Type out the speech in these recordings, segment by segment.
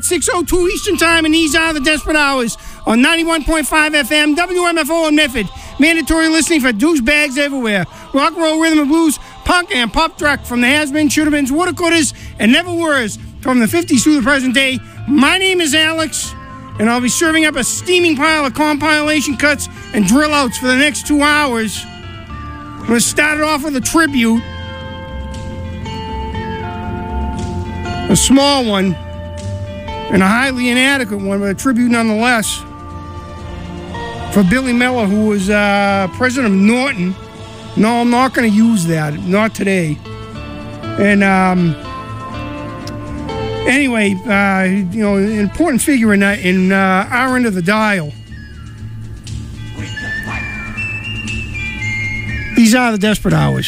at 6:02 Eastern Time, and these are the Desperate Hours on 91.5 FM, WMFO in Medford. Mandatory listening for douchebags everywhere. Rock and roll, rhythm and blues, punk and pop rock from the has-been, should-have-beens, woulda-couldas, and never-weres from the 50s through the present day. My name is Alex, and I'll be serving up a steaming pile of compilation cuts and drill outs for the next 2 hours. I'm going to start it off with a tribute. A small one, and a highly inadequate one, but a tribute nonetheless, for Billy Miller, who was president of Norton. No, I'm not going to use that. Not today. And anyway, an important figure in our end of the dial. These are the Desperate Hours.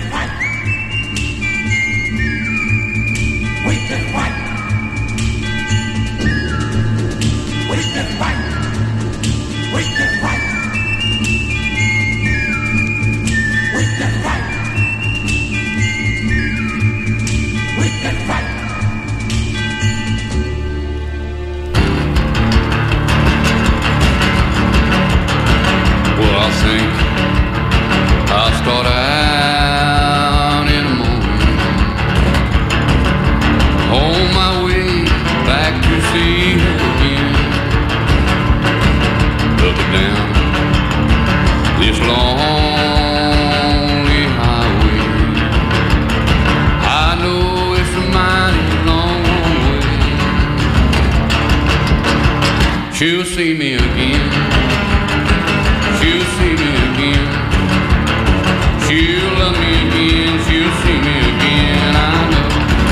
I'll start out in the morning, on my way back to see her again. Up and down this lonely highway, I know it's a mighty long way. She'll see me again. She'll see me again. She'll love me again. She'll see me again. I know.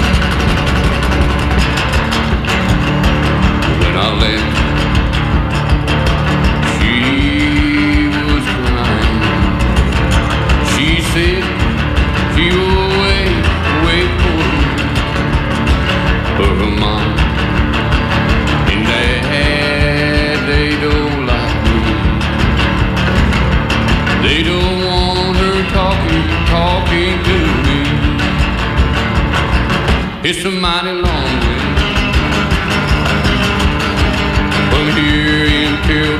When I left, she was crying. She said she will wait for her mom and dad. They don't like me. They don't want her talking to me. It's a mighty long way from here until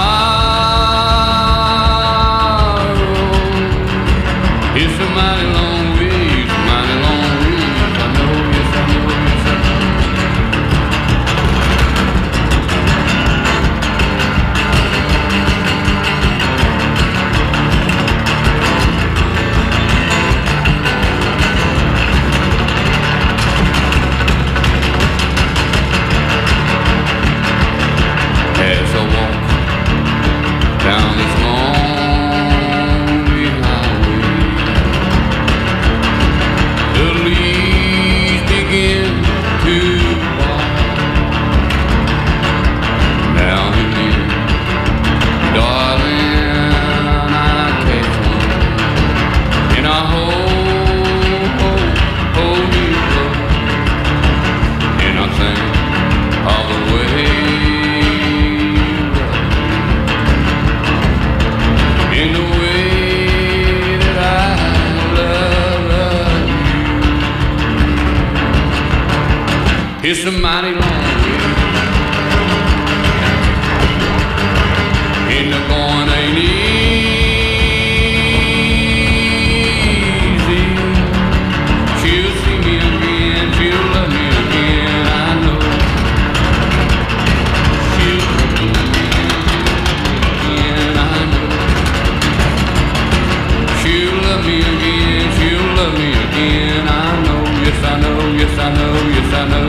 tomorrow. It's a mighty long way, it's a mighty long way. I know, yes, I know, yes, I know. As I walk down this lonely highway, the leaves begin to fall. Now and then, darling, I catch one, and I hold you close, and I think all the way. In the way that I love you, it's a mighty long way, and the going ain't easy. She'll see me again, she'll love me again, I know. She'll love me again, I know. She'll love me again, she'll love me again, I know, yes I know, yes I know, yes I know.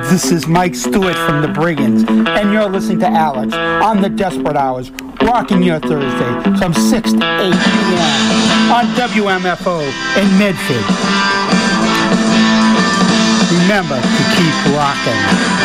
This is Mike Stewart from the Brigands, and you're listening to Alex on the Desperate Hours, rocking your Thursday from 6 to 8 p.m. on WMFO in Medford. Remember to keep rocking.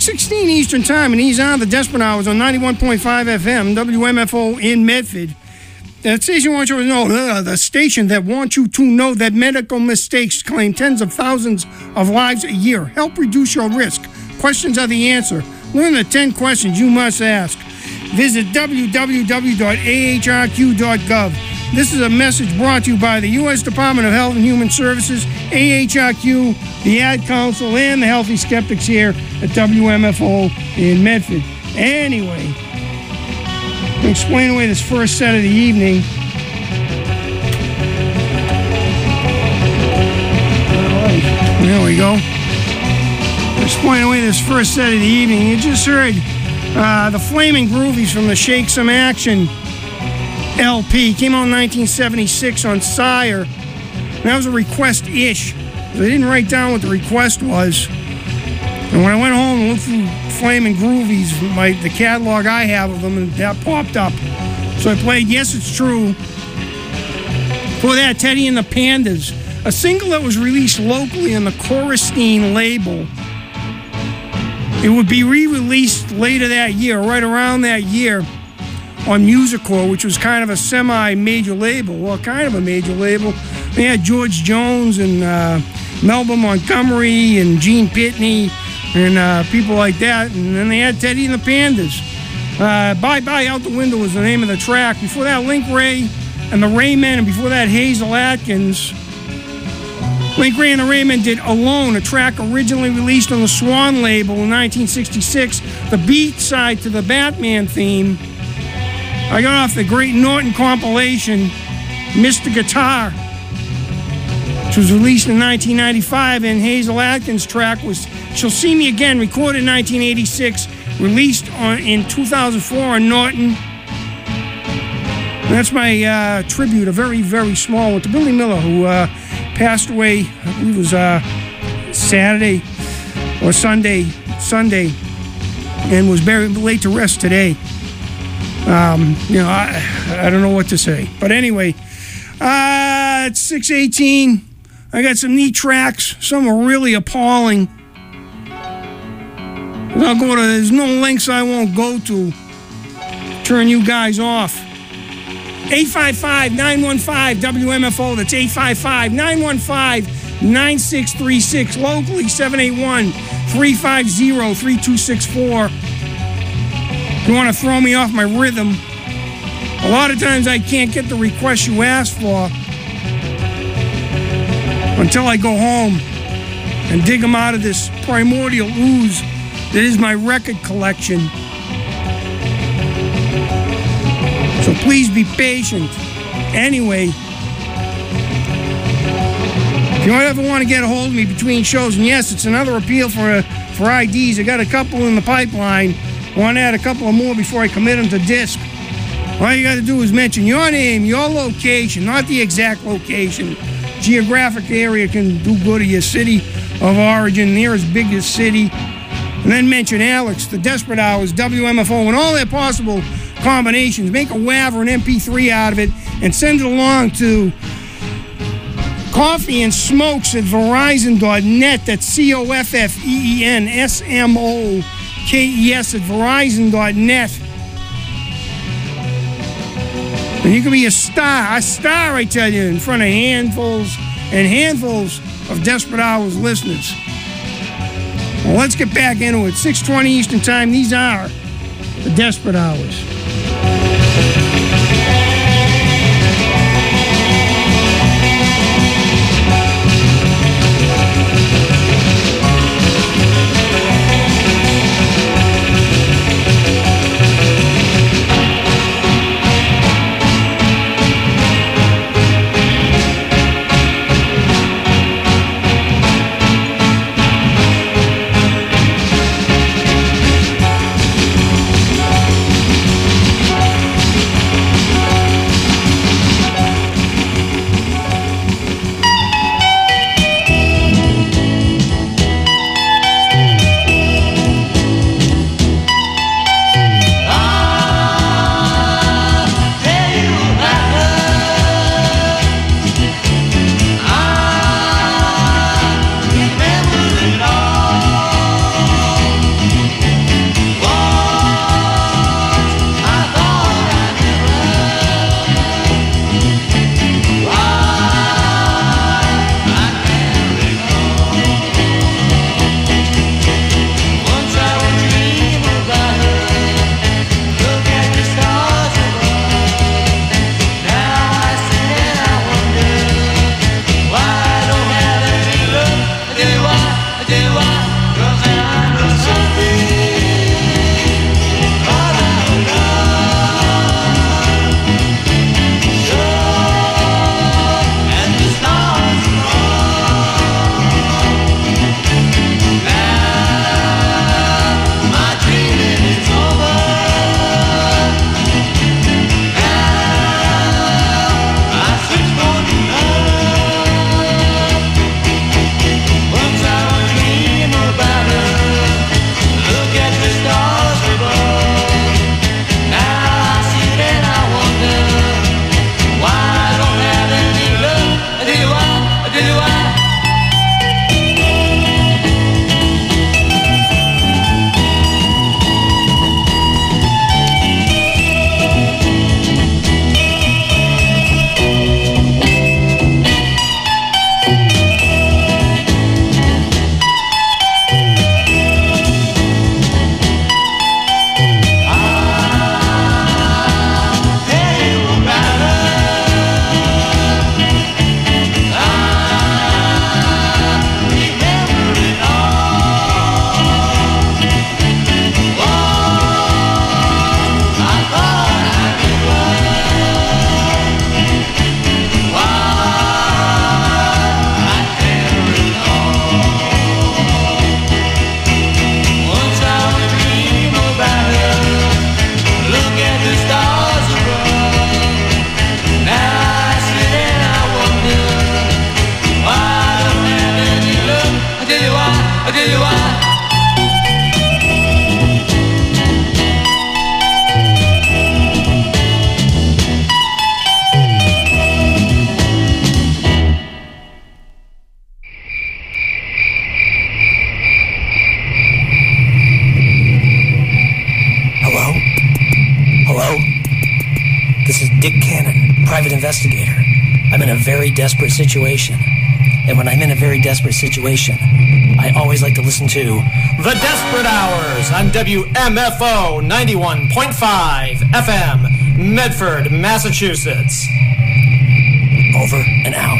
6:16 Eastern Time, and these are the Desperate Hours on 91.5 FM, WMFO in Medford. The station wants you to know, the station that wants you to know that medical mistakes claim tens of thousands of lives a year. Help reduce your risk. Questions are the answer. Learn the 10 questions you must ask. Visit www.ahrq.gov. This is a message brought to you by the U.S. Department of Health and Human Services, AHRQ, the Ad Council, and the Healthy Skeptics here at WMFO in Medford. Anyway, I'll explain away this first set of the evening. There we go. Explain away this first set of the evening. You just heard the Flaming Groovies from the Shake Some Action LP. Came out in 1976 on Sire. And that was a request-ish. They didn't write down what the request was. And when I went home and looked through Flaming Groovies, the catalog I have of them, and that popped up. So I played Yes It's True. Before that, Teddy and the Pandas, a single that was released locally on the Choristine label. It would be re-released later that year, right around that year, on Musicor, which was kind of a semi-major label. Well, kind of a major label. They had George Jones and Melba Montgomery and Gene Pitney and people like that. And then they had Teddy and the Pandas. Bye Bye Out the Window was the name of the track. Before that, Link Ray and the Raymen, and before that, Hazel Atkins. Link Ray and the Raymen did Alone, a track originally released on the Swan label in 1966, the beat side to the Batman theme. I got off the Great Norton compilation, Mr. Guitar, which was released in 1995, and Hazel Atkins' track was She'll See Me Again, recorded in 1986, released in 2004 on Norton. And that's my tribute, a very, very small one, to Billy Miller, who passed away, I believe it was Saturday or Sunday, and was laid to rest today. I don't know what to say. But anyway, it's 6:18. I got some neat tracks. Some are really appalling. There's no links I won't go to. Turn you guys off. 855-915-WMFO. That's 855-915-9636. Locally, 781-350-3264. If you want to throw me off my rhythm, a lot of times I can't get the request you asked for until I go home and dig them out of this primordial ooze that is my record collection. So please be patient. Anyway, if you ever want to get a hold of me between shows, and yes, it's another appeal for IDs. I got a couple in the pipeline. I want to add a couple of more before I commit them to disc. All you got to do is mention your name, your location, not the exact location. Geographic area can do good to your city of origin, nearest biggest city. And then mention Alex, the Desperate Hours, WMFO, and all their possible combinations. Make a WAV or an MP3 out of it and send it along to Coffee and Smokes at Verizon.net. That's COFFEENSMOKES at Verizon.net. And you can be a star, I tell you, in front of handfuls and handfuls of Desperate Hours listeners. Well, let's get back into it. 6:20 Eastern Time. These are the Desperate Hours. investigator. I'm in a very desperate situation. And when I'm in a very desperate situation, I always like to listen to The Desperate Hours on WMFO 91.5 FM, Medford, Massachusetts. Over and out.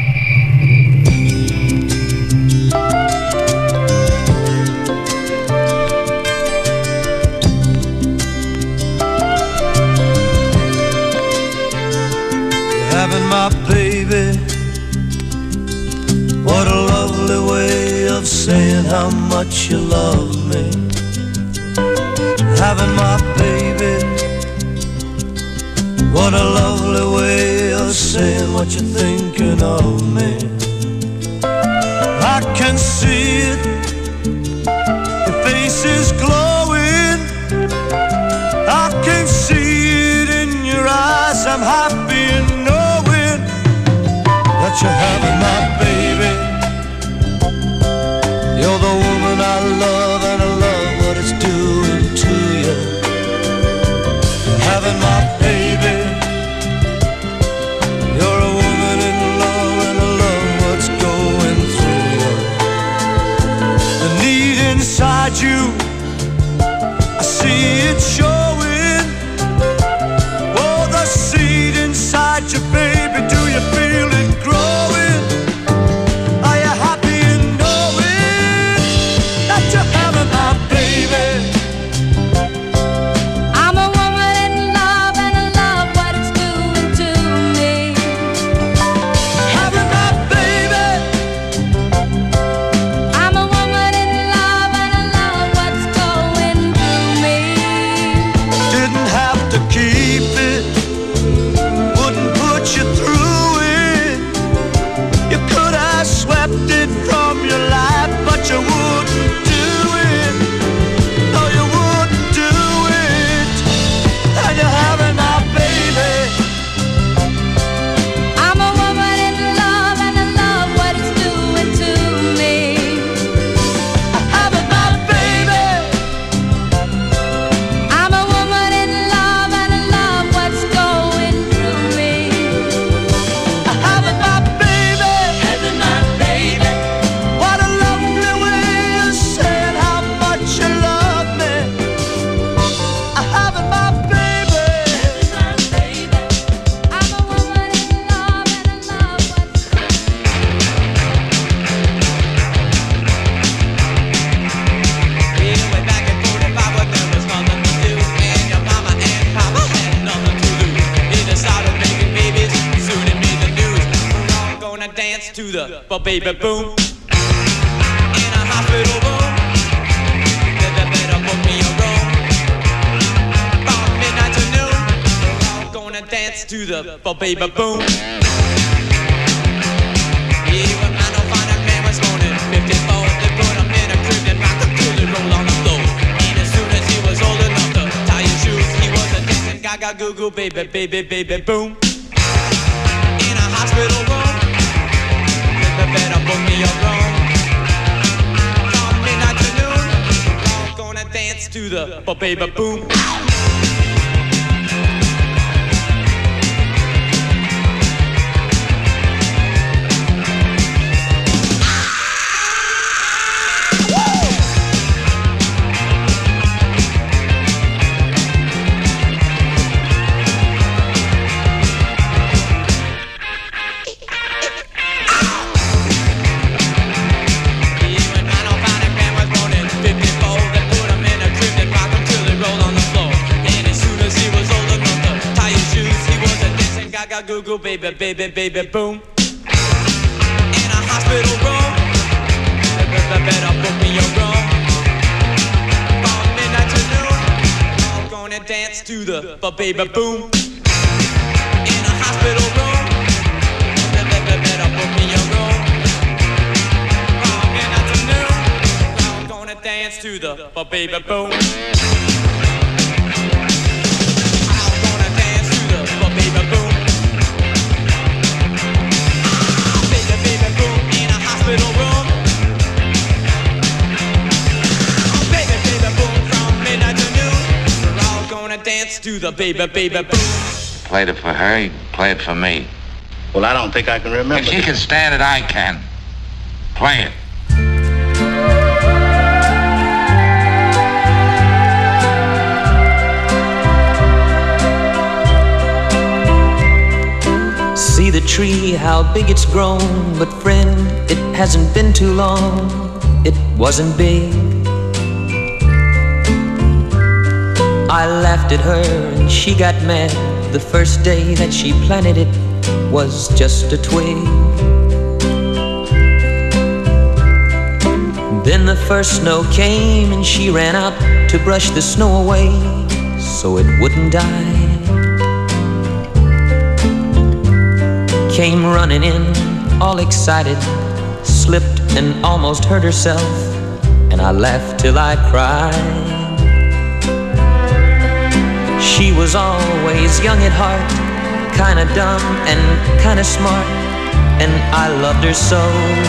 Having my baby, what a lovely way of saying how much you love me. Having my baby, what a lovely way of saying what you're thinking of me. I can see it, your face is glowing. I can see it in your eyes. I'm happy in knowing that you're having my baby. You're the woman I love, and I love what it's doing to you. Having my baby. You're a woman in love, and I love what's going through you. The need inside you, I see it showing. Oh, the seed inside you, baby, do you feel it growing? Are you happy in knowing that you're having my baby? I'm a woman in love, and I love what it's doing to me. Having my baby. I'm a woman in love, and I love what's going through me. Didn't have to keep it, wouldn't put you through it. You could have swept it from your life, but you wouldn't do it. No, you wouldn't do it. And you're having my baby. I'm a woman in love, and I love what it's doing to me. Having my baby. I'm a woman in love, and I love what's going through me. Having my baby. Having my baby. What a lovely way of saying how much you love me. Having my baby. I'm a woman in love, and I love what's Way back in 45 when there was nothing to do, and your mama and papa had nothing to lose. They decided making babies, soon it made the news. We're all gonna dance to the baby boom in a hospital room. They better book me a room from midnight to noon. We're all gonna dance to the baby boom. Yeah, when man don't find a man was morning 54, they put him in a crib and rocked him till he rolled on the floor. And as soon as he was old enough to tie his shoes, he was a dancing gaga goo goo baby, baby, baby, boom. In a hospital room, they better book me a room from midnight to noon. We're all gonna dance to the baby boom. When man on found a man was born in 54, they put him in a crib and rocked him till he rolled on the floor. And as soon as he was old enough to tie his shoes, he was a dancing gaga goo goo baby, baby, baby, boom. In a hospital room, they better book me a room from midnight to noon. All gonna dance to the baby boom. In a hospital room, they better book me a room from midnight to noon. All gonna dance to the baby boom. All gonna dance to the baby boom. Baby, baby, boom in a hospital room. Baby, baby, boom from midnight to noon. We're all gonna dance to the baby, baby, boom. played it for her, he played it for me. Well, I don't think I can remember. If she can stand it, I can. Play it. See the tree, how big it's grown. But friend, it hasn't been too long. It wasn't big. I laughed at her and she got mad. The first day that she planted it was just a twig. Then the first snow came and she ran out to brush the snow away so it wouldn't die. Came running in, all excited, slipped and almost hurt herself, and I laughed till I cried. She was always young at heart, kinda dumb and kinda smart, and I loved her so.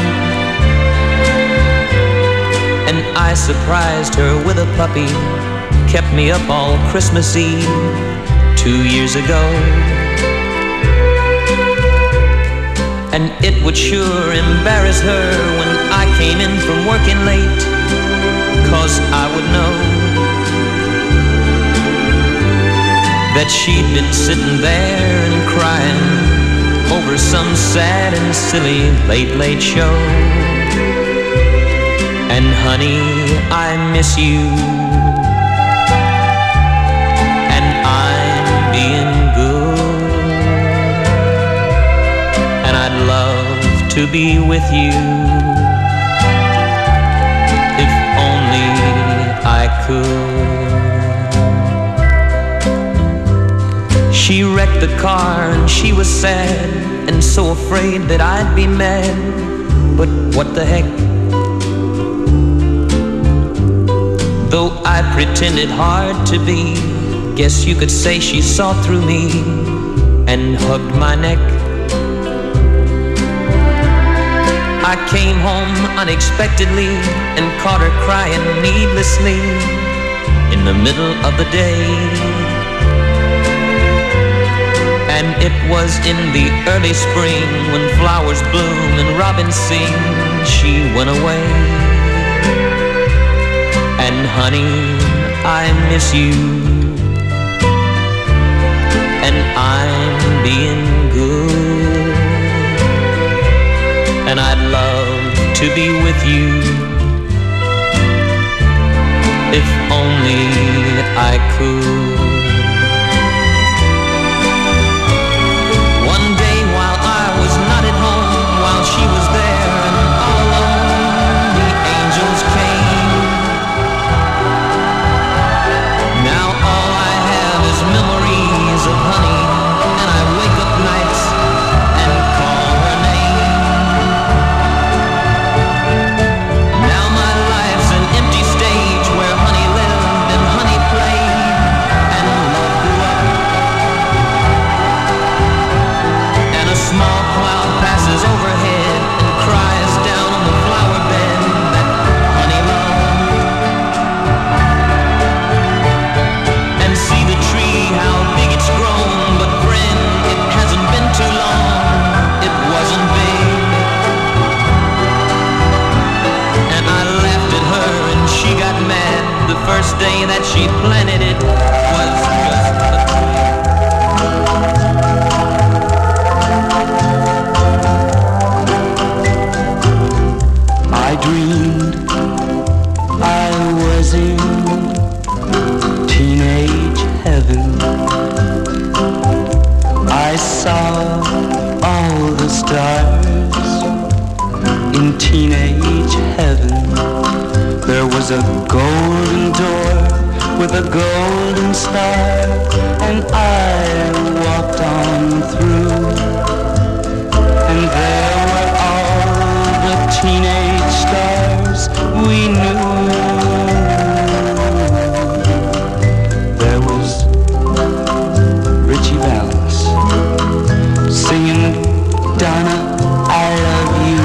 And I surprised her with a puppy, kept me up all Christmas Eve 2 years ago. And it would sure embarrass her when I came in from working late, 'cause I would know that she'd been sitting there and crying over some sad and silly late show. And honey, I miss you, and I'm being good, and I'd love to be with you if only I could. She wrecked the car and she was sad and so afraid that I'd be mad, but what the heck? Though I pretended hard to be, guess you could say she saw through me and hugged my neck. I came home unexpectedly and caught her crying needlessly in the middle of the day. And it was in the early spring when flowers bloom and robins sing, she went away. And honey, I miss you, and I'm being good, and I'd love to be with you if only I could. One day while I was not at home, while she was there and all alone, the angels came. Now all I have is memories of honey, and I wake up nights and call her name. Now my life's an empty stage where honey lived and honey played and love grew up. And a small cloud passes overhead and cries down on the flower bed that honey loved. And see the tree, how big it's grown, but friend, it hasn't been too long, it wasn't big. And I laughed at her and she got mad. The first day that she planted it was just a I dreamed I was in teenage heaven. I saw all the stars in teenage heaven. There was a golden door with a golden star, and I walked on through, and there were all the teenage stars we knew. There was Richie Valens singing Donna, I love you.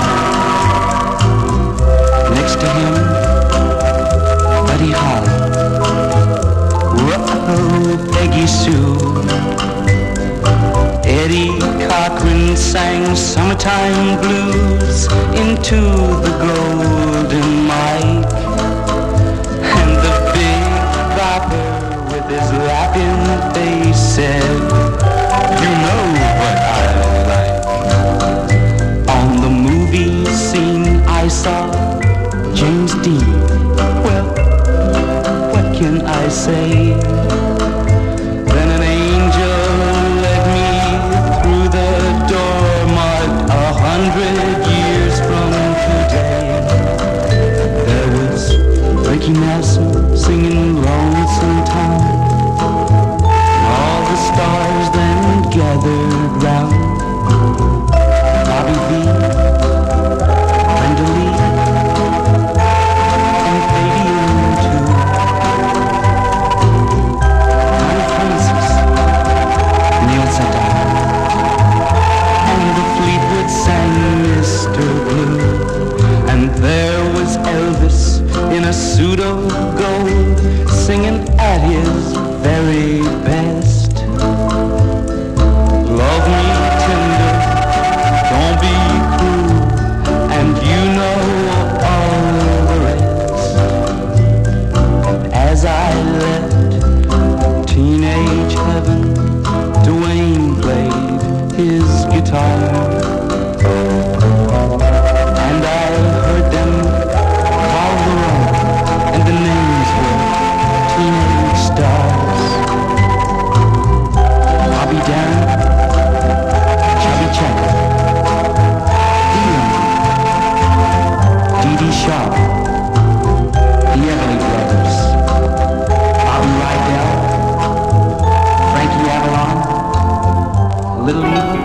Next to him, Buddy Holly. Whoa, Peggy Sue. into the golden mic, and the big rapper with his laughing face said, "You know what I like." On the movie scene I saw James Dean. Well, what can I say? Then an angel led me through the door marked 100 years from today. There was Ricky Nelson singing Lonesome Town. All the stars then gathered round. Bobby V, Brenda Lee, and Fabian too. Connie Francis, Neil Sedaka, and the Fleetwood sang Mr. Blue. And there was Elvis in a suit of gold, singing at his very best. Love me tender, don't be cruel, and you know all the rest. And as I left teenage heaven, Dwayne played his guitar, and I heard them call the roll, and the names were teenage stars. Bobby Darin, Chubby Checker, Dion, Dee Dee Shaw, the Everly Brothers, Bobby Rydell, Frankie Avalon, Little Eagle.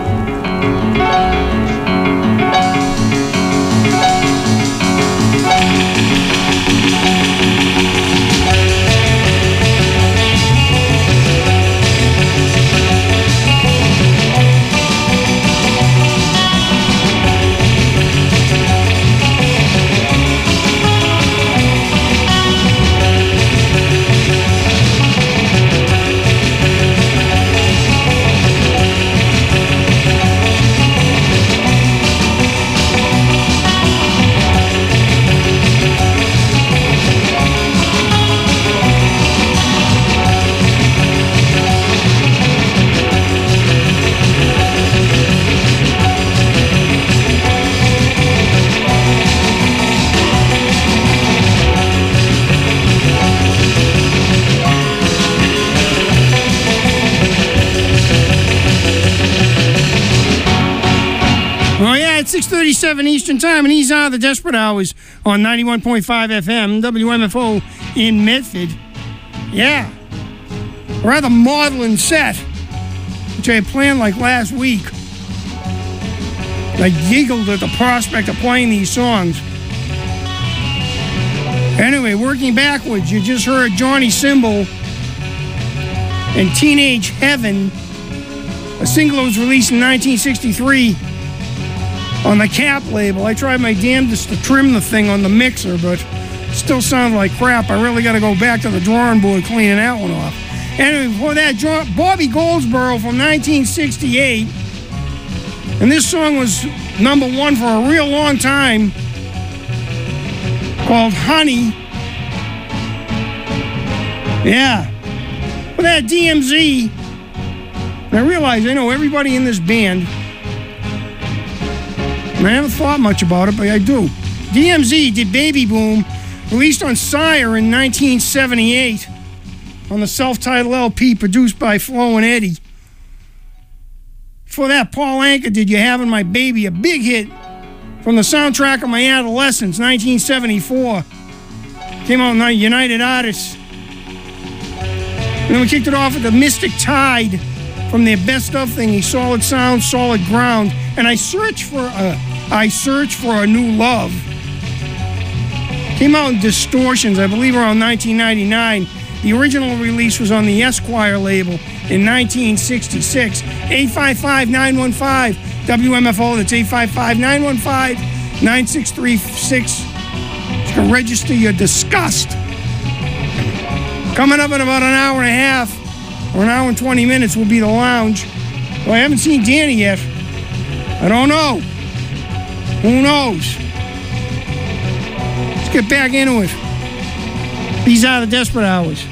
Oh, yeah, it's 6:37 Eastern Time, and he's on the Desperate Hours on 91.5 FM, WMFO in Medford. Yeah. A rather maudlin set, which I had planned like last week. I giggled at the prospect of playing these songs. Anyway, working backwards, you just heard Johnny Symbol and Teenage Heaven, a single that was released in 1963 on the Cap label. I tried my damnedest to trim the thing on the mixer, but it still sounded like crap. I really got to go back to the drawing board cleaning that one off. Anyway, before that, Bobby Goldsboro from 1968. And this song was number one for a real long time, called Honey. Yeah. But that DMZ, and I realize I know everybody in this band, and I haven't thought much about it, but I do. DMZ did Baby Boom, released on Sire in 1978 on the self-titled LP produced by Flo and Eddie. Before that, Paul Anka did You Having My Baby, a big hit from the soundtrack of my adolescence, 1974. Came out on United Artists. And then we kicked it off with the Mystic Tide from their best of thingy, Solid Sound, Solid Ground. And I Search for a New Love. Came out in Distortions, I believe around 1999. The original release was on the Esquire label in 1966. 855-915 WMFO. That's 855-915-9636. You can register your disgust. Coming up in about an hour and a half, or an hour and 20 minutes, will be the lounge. Well, I haven't seen Danny yet. I don't know. Who knows? get back into it. These are the Desperate Hours.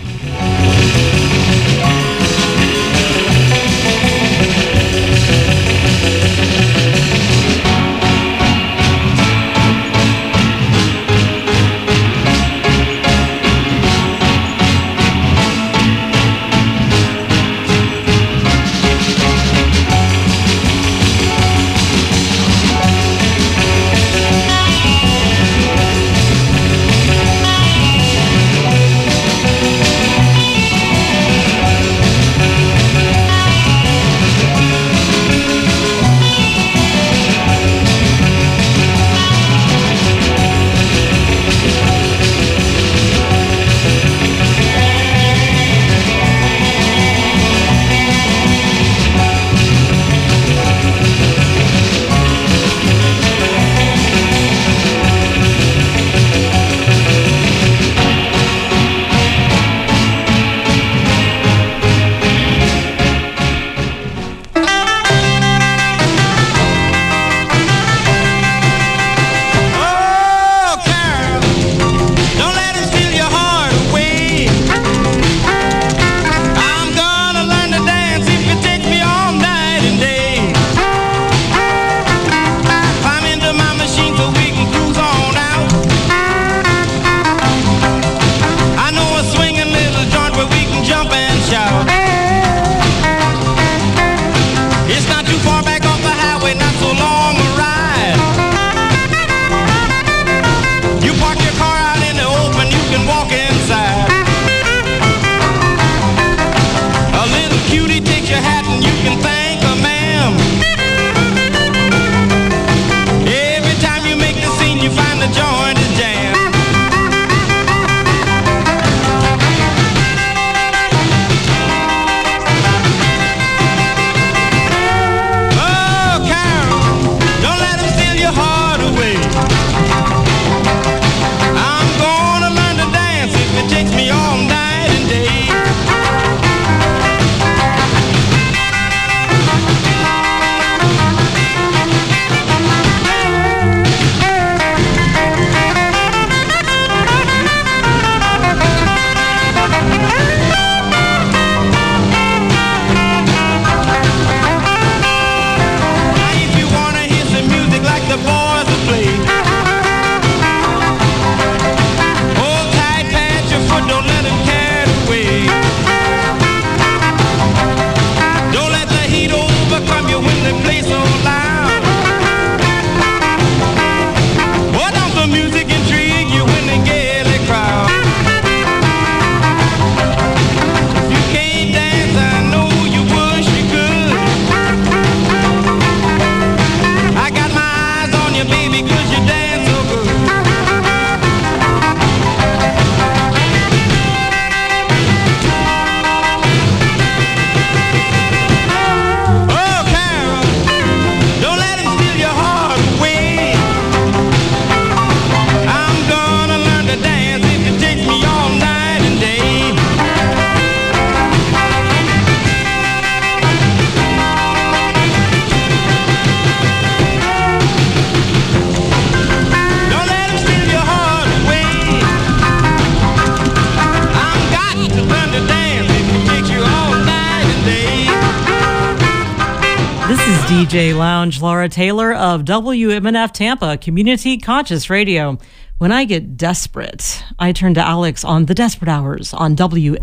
DJ Lounge, Laura Taylor of WMNF Tampa, Community Conscious Radio. When I get desperate, I turn to Alex on The Desperate Hours on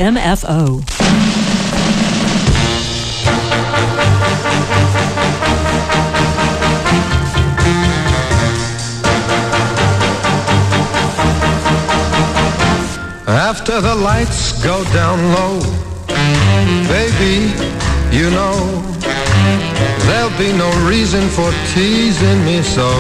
WMFO. After the lights go down low, baby, you know there'll be no reason for teasing me so.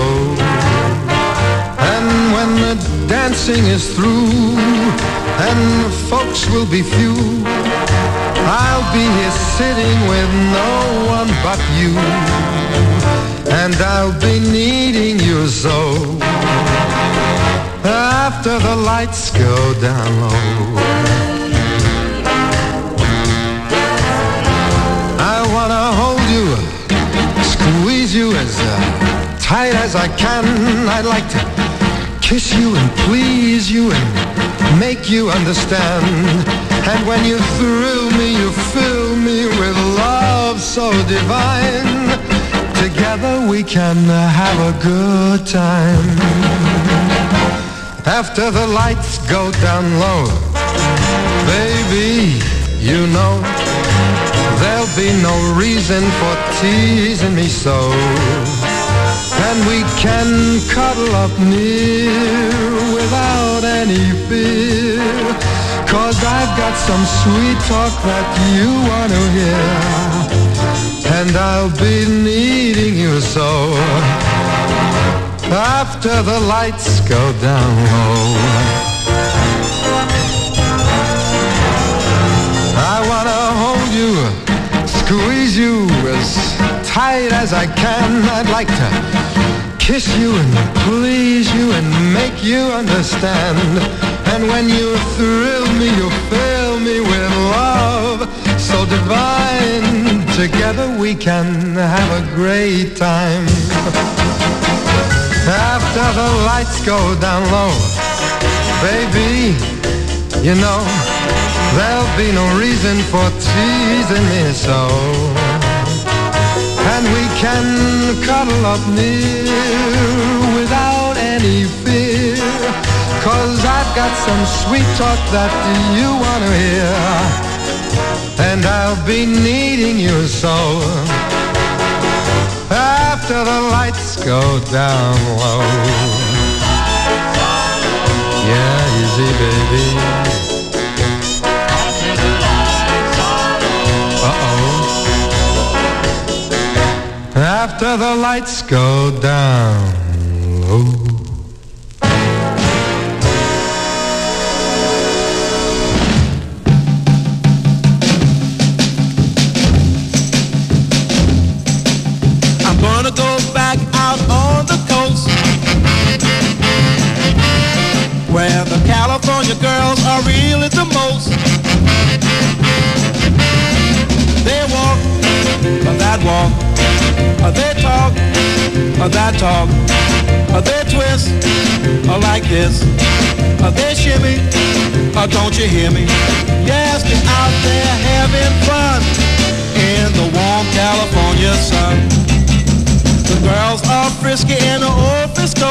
And when the dancing is through and the folks will be few, I'll be here sitting with no one but you, and I'll be needing you so. After the lights go down low, I wanna hold you, squeeze you as tight as I can. I'd like to kiss you and please you and make you understand. And when you thrill me, you fill me with love so divine. Together we can have a good time. After the lights go down low, baby, you know there'll be no reason for teasing me so. And we can cuddle up near without any fear, 'cause I've got some sweet talk that you want to hear, and I'll be needing you so. After the lights go down low, I wanna hold you, squeeze you as tight as I can. I'd like to kiss you and please you and make you understand. And when you thrill me, you fill me with love so divine. Together we can have a great time. After the lights go down low, baby, you know there'll be no reason for teasing me so. And we can cuddle up near without any fear, 'cause I've got some sweet talk that you want to hear, and I'll be needing you so. After the lights go down low. Yeah, easy baby. Uh-oh. After the lights go down low. I'm gonna go back out on the coast, where the California girls are really the most. They walk, that walk, they talk, that talk, they twist, like this, they shimmy, don't you hear me? Yes, they're out there having fun in the warm California sun. The girls are frisky in the old Frisco,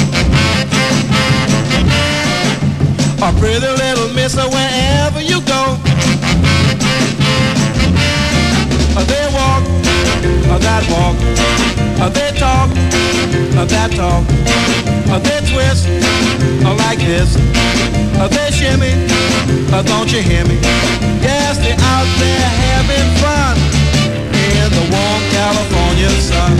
a pretty little mister wherever you go. They walk, that walk, they talk, that talk, they twist, like this, they shimmy, don't you hear me? Yes, they're out there having fun in the warm California sun.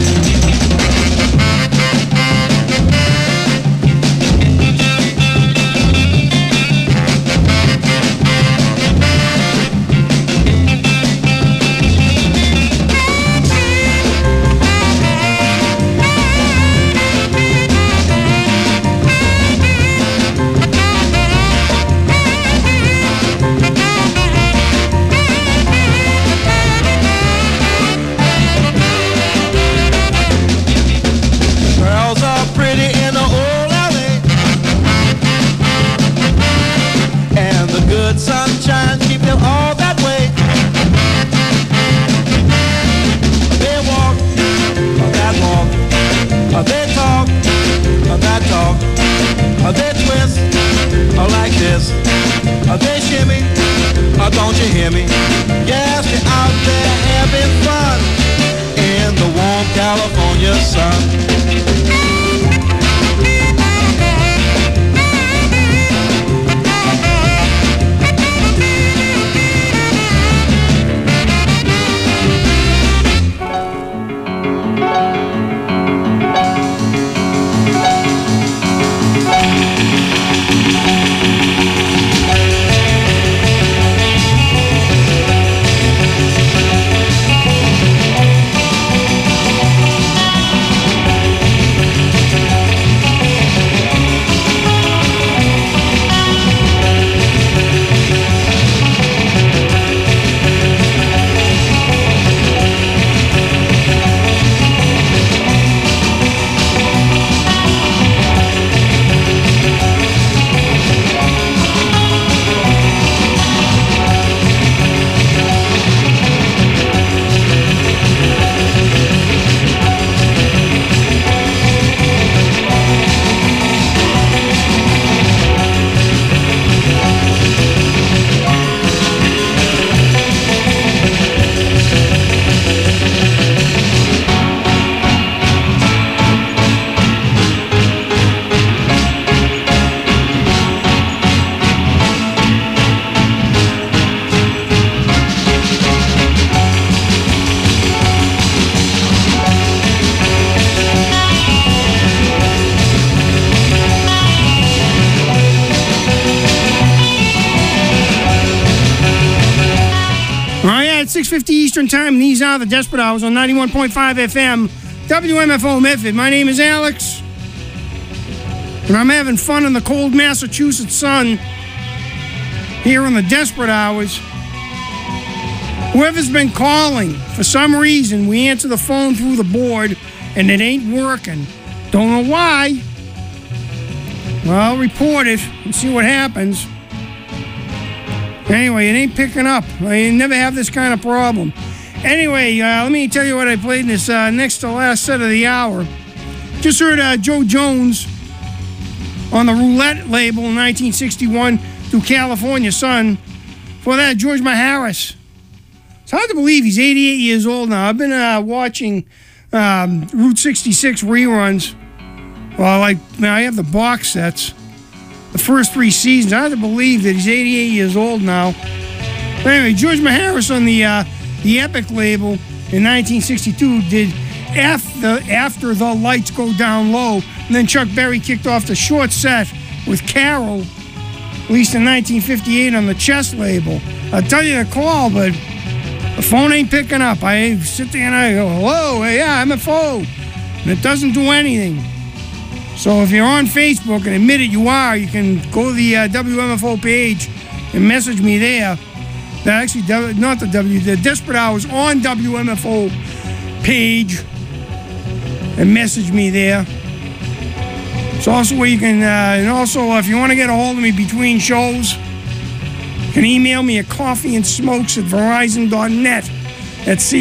6:50 Eastern Time, and these are the Desperate Hours on 91.5 FM, WMFO Medford. My name is Alex, and I'm having fun in the cold Massachusetts sun here on the Desperate Hours. Whoever's been calling, for some reason, we answer the phone through the board, and it ain't working. Don't know why. Well, I'll report it and see what happens. Anyway, it ain't picking up. I never have this kind of problem. Anyway, let me tell you what I played in this next to last set of the hour. Just heard Joe Jones on the Roulette label in 1961 through California Sun. For that, George Maharis. It's hard to believe he's 88 years old now. I've been watching Route 66 reruns. Well, I have the box sets. The first 3 seasons. I hard to believe that he's 88 years old now. But anyway, George Maharis on the Epic label in 1962 did After the Lights Go Down Low. And then Chuck Berry kicked off the short set with Carol, released in 1958 on the Chess label. I'll tell you the call, but the phone ain't picking up. I sit there and I go, hello, yeah, MFO. And it doesn't do anything. So if you're on Facebook and admit it you are, you can go to the WMFO page and message me there. Actually, not the Desperate Hours on WMFO page and message me there. It's also where you can, and also if you want to get a hold of me between shows, you can email me at coffeeandsmokes@verizon.net. That's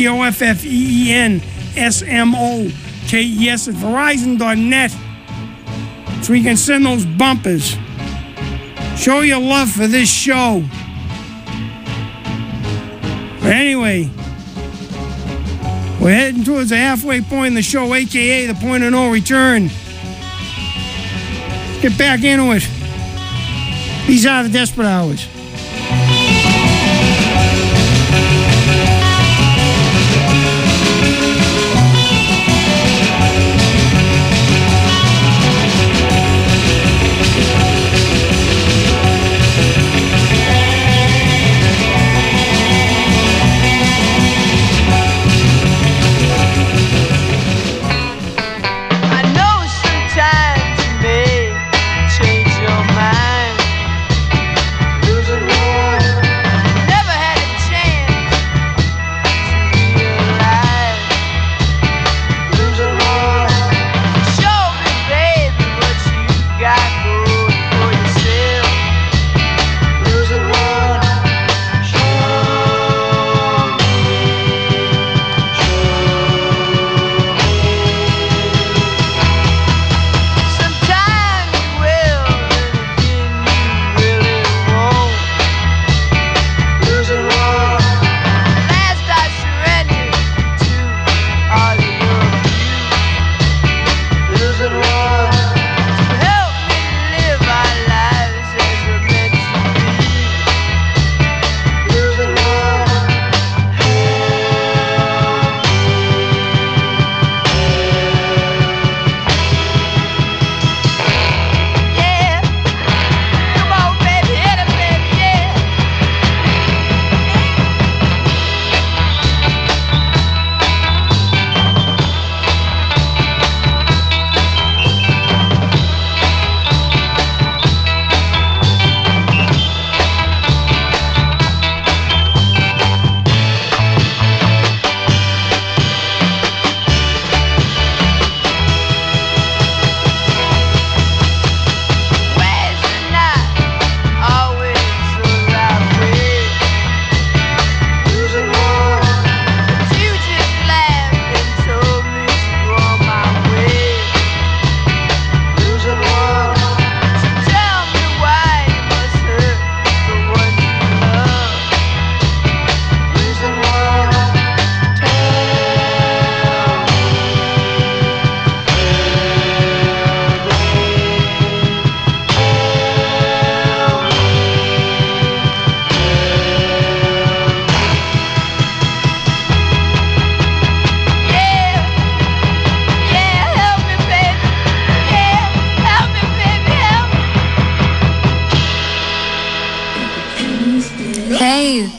COFFEENSMOKES at verizon.net. So we can send those bumpers. Show your love for this show. But anyway, we're heading towards the halfway point in the show, a.k.a. the point of no return. Let's get back into it. These are the Desperate Hours. Losing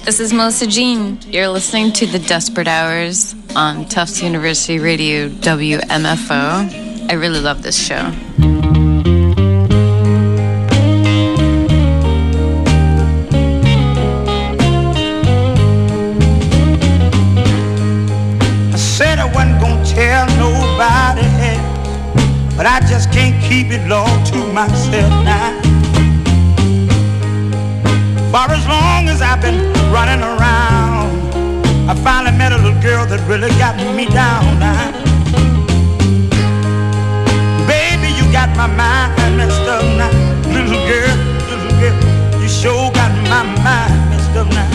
This is Melissa Jean. You're listening to The Desperate Hours on Tufts University Radio WMFO. I really love this show. I said I wasn't gonna tell nobody else, but I just can't keep it all to myself now. For as long as I've been running around, I finally met a little girl that really got me down now. Baby, you got my mind messed up now. Little girl, you sure got my mind messed up now.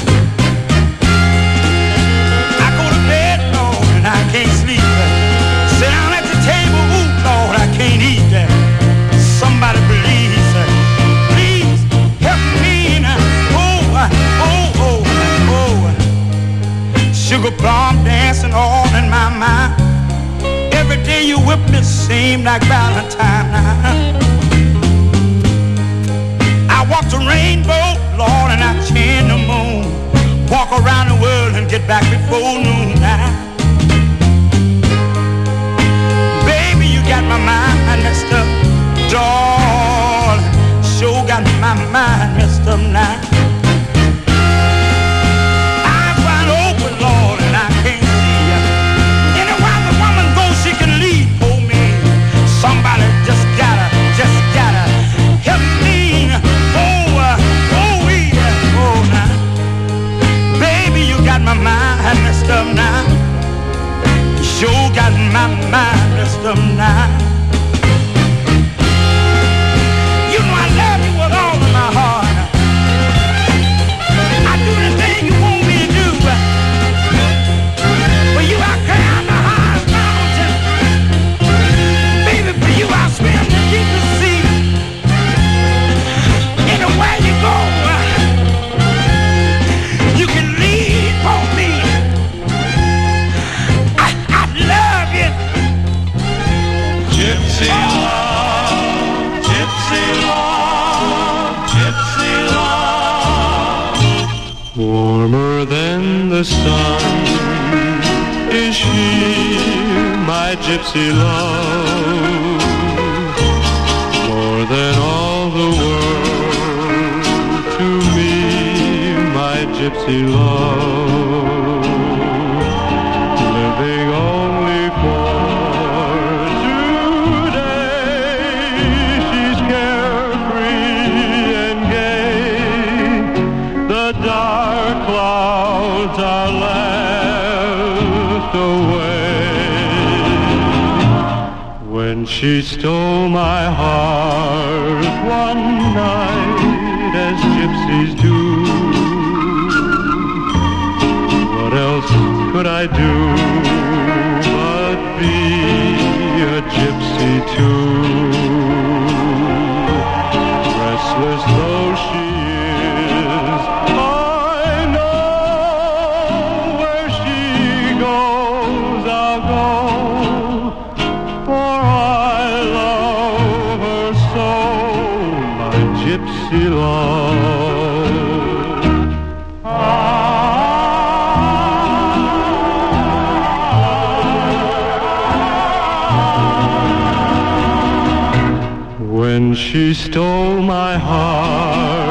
I go to bed, Lord, and I can't sleep. Sit down at the table, ooh, Lord, I can't eat that. Somebody please help me now. Sugar plum dancing all in my mind. Every day you whip me seem like Valentine. I walk the rainbow, Lord, and I chain the moon. Walk around the world and get back before noon now. Baby, you got my mind messed up, darling. Sure got my mind messed up now. Lord, and I can't see ya. Anywhere the woman goes, she can lead for me. Somebody just gotta help me. Now. Baby, you got my mind messed up now. You sure got my mind messed up now. You know I love you with all of my heart. I do the thing you want me to do. For you I climb the highest mountain. Baby, for you I swim the deepest sea. Anywhere you go, you can lead for me. I love you. Gypsy love, gypsy love, gypsy love. Warmer than the sun is she, my gypsy love. More than all the world to me, my gypsy love. Living only for today, she's carefree and gay. The dark clouds are left away. When she stole my heart one night, as gypsies do, what else could I do but be a gypsy too? Restless though she is, I know where she goes I'll go, for I love her so, my gypsy love. When she stole my heart